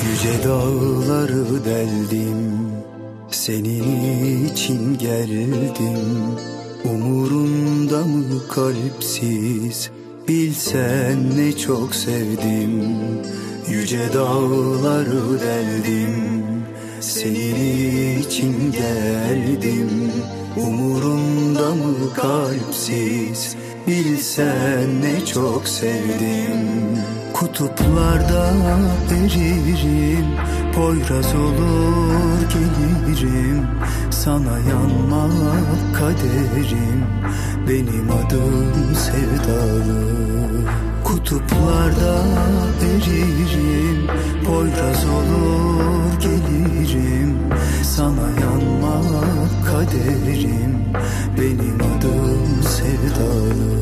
Yüce dağları deldim, senin için geldim. Umurumda mı kalpsiz, bilsen ne çok sevdim. Yüce dağları deldim, senin için geldim. Umurumda mı kalpsiz, bilsen ne çok sevdim. Kutuplarda eririm, Poyraz olur gelirim. Sana yanmak kaderim, benim adım sevdalı. Kutuplarda eririm, Poyraz olur gelirim. Sana yanmak kaderim, benim adım sevdalı.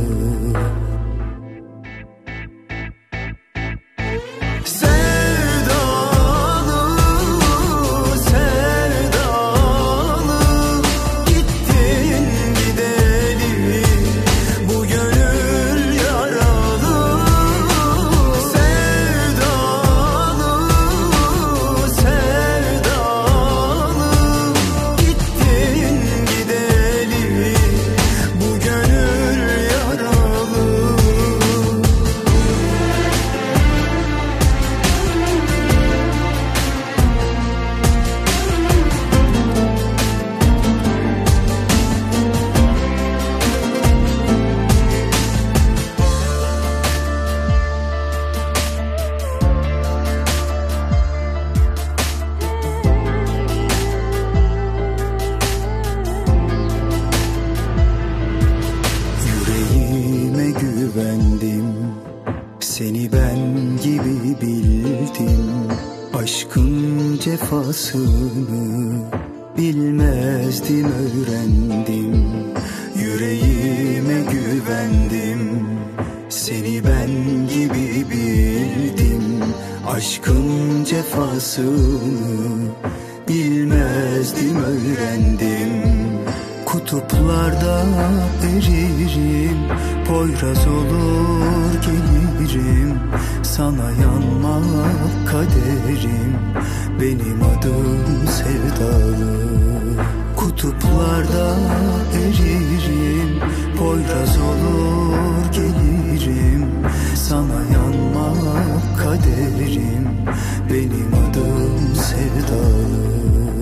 Seni ben gibi bildim, aşkın cefasını bilmezdim, öğrendim. Yüreğime güvendim, seni ben gibi bildim, aşkın cefasını bilmezdim, öğrendim. Kutuplarda eririm, Poyraz olur gelirim. Sana yanmak kaderim, benim adım sevdalı. Kutuplarda eririm, Poyraz olur gelirim. Sana yanmak kaderim, benim adım sevdalı.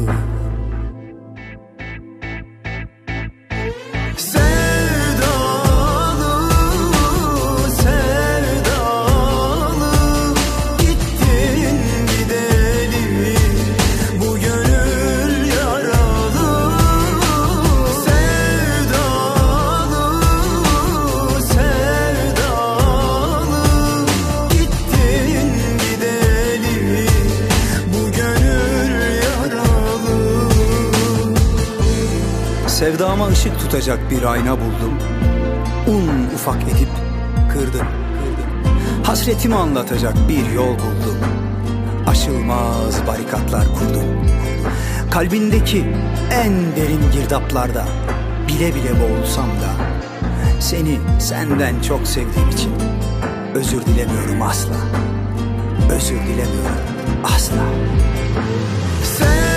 Sevdama ışık tutacak bir ayna buldum. Un ufak edip kırdım. Hasretimi anlatacak bir yol buldum. Aşılmaz barikatlar kurdum. Kalbindeki en derin girdaplarda bile bile boğulsam da seni senden çok sevdiğim için özür dilemiyorum asla. Özür dilemiyorum asla.